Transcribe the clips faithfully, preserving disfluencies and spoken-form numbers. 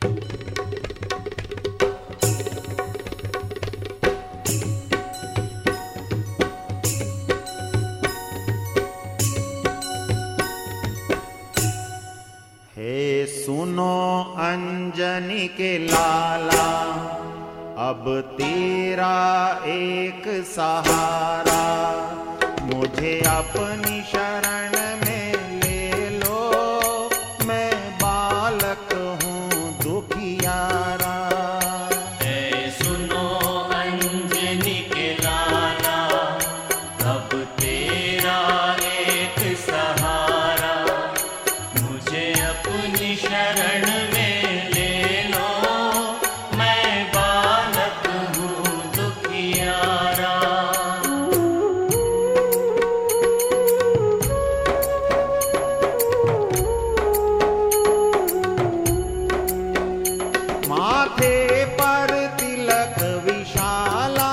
सुनो अंजनी के लाला, अब तेरा एक सहारा, मुझे अपनी शरण में ले लो, मैं बालक हूँ दुखियारा। है सुनो अंजनी के लाला, अब तेरा एक सहारा, मुझे अपनी शरण में ले लो, मैं बालक हूँ दुखियारा। माथे पर तिलक विशाला,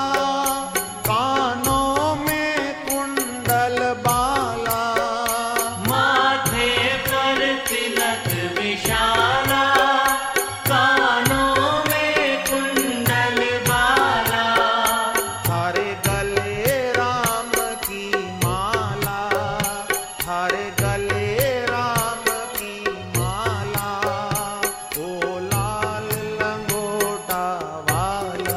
कानों में कुंडल बाला, माथे पर तिलक विशाला, कानों में कुंडल बाला, थारे गले राम की माला, थारे गले राम की माला, ओ लाल लंगोटा वाला।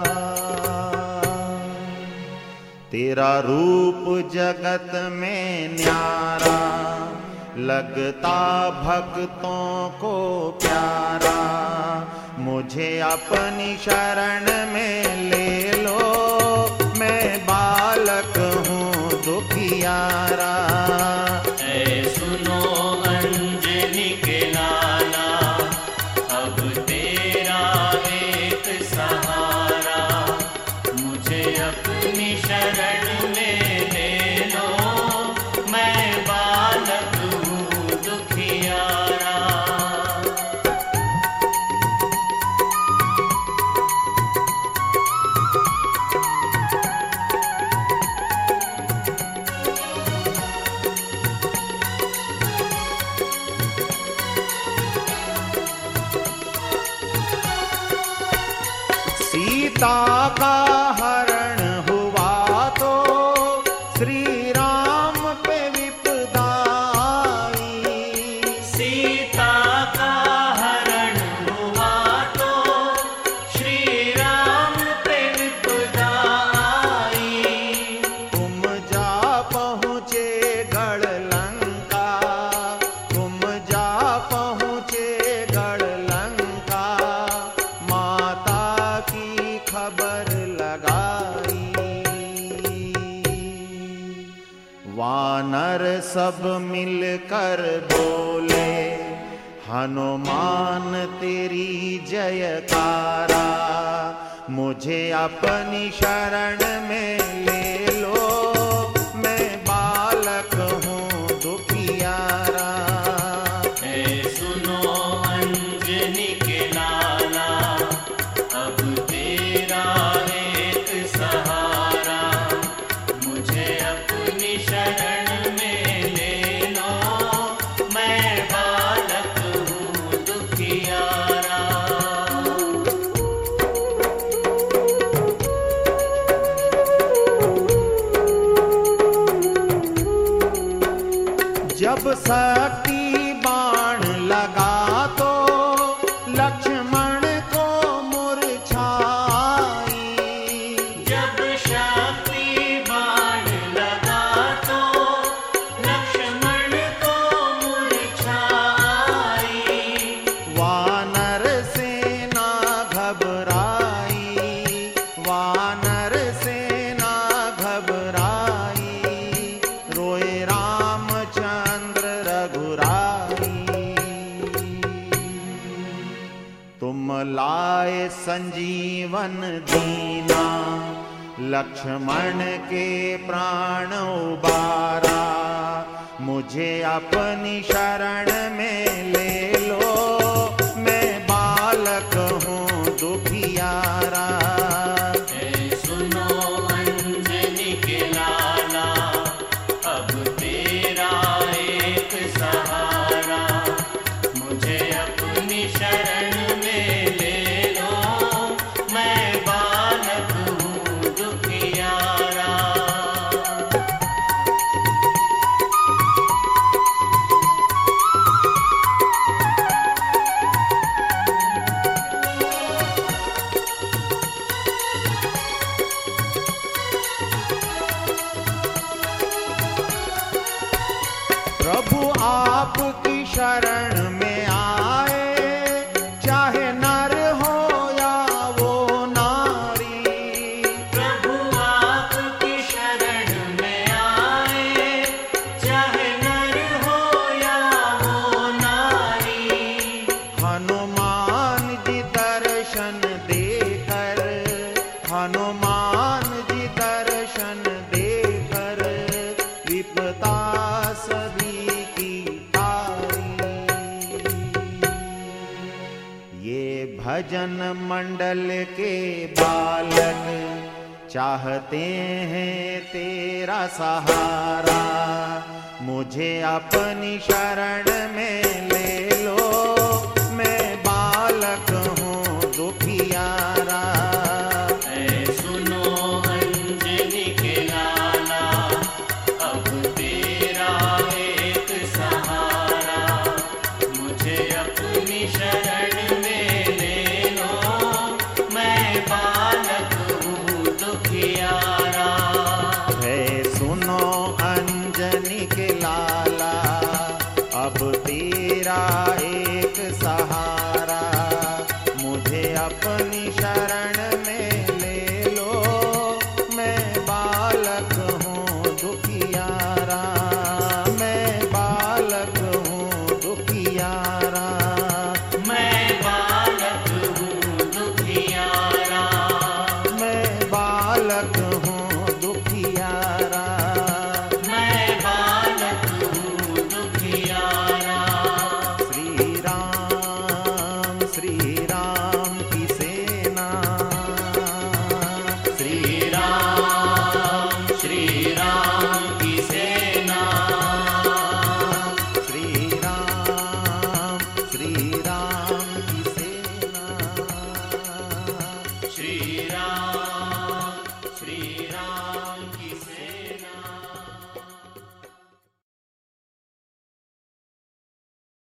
तेरा रूप जगत में न्यारा, लगता भक्तों को प्यारा, मुझे अपनी शरण में ले लो, मैं बालक हूँ दुखियारा। ऐ सुनो अंजनी के लाला, अब तेरा एक सहारा, मुझे अपनी शरण में ले लो, मैं बालक हूँ दुखियारा। सीता का हरण हुआ तो श्री राम पे विपदा आई, सीता का हरण हुआ तो श्री राम पे विपदा आई, तुम जा पहुँचे गढ़ लंका, तुम जा पहुँचे गढ़ लंका, माता की खबर लगाई। वानर सब मिलकर बोले, हनुमान तेरी जयकारा, मुझे अपनी शरण में ले लो, मैं बालक हूँ दुखियारा। ऐ सुनो अंजनी के लाला, अब तेरा एक सहारा, मुझे अपनी शरण में ले लो, मैं बालक हूँ दुखियारा। जब शक्ति बाण लगा तो लक्ष्मण को मूर्छाई, जब शक्ति बाण लगा तो लक्ष्मण को मूर्छाई, वानर सेना घबराई, वानर सेना घबराई, रोए रामचंद्र रघुराई। तुम लाए संजीवन दीना, लक्ष्मण के प्राण उबारा, मुझे अपनी शरण में ले लो, मैं बालक हूँ दुखियारा। ऐ सुनो अंजनी के लाला, अब तेरा एक सहारा, मुझे अपनी शरण में ये भजन मंडल के बालक चाहते हैं तेरा सहारा, मुझे अपनी शरण में ले लो, मैं बालक हूँ दुखियारा। ऐ सुनो अंजनी के लाला, अब तेरा एक सहारा, मुझे अपनी शरण में ले लो, मैं बालक हूँ दुखियारा। है सुनो अंजनी के लाला, अब तेरा एक सहारा, मुझे अपनी शरण में ले लो, मैं बालक हूँ दुखियारा, मैं बालक हूँ दुखियारा। मैं बालक हूँ दुखियारा, मैं बालक हूँ दुखियारा। मैं बालक हूँ दुखियारा। श्री राम श्री राम की सेना, श्री राम श्री राम की सेना, श्री राम श्री राम की सेना, श्री राम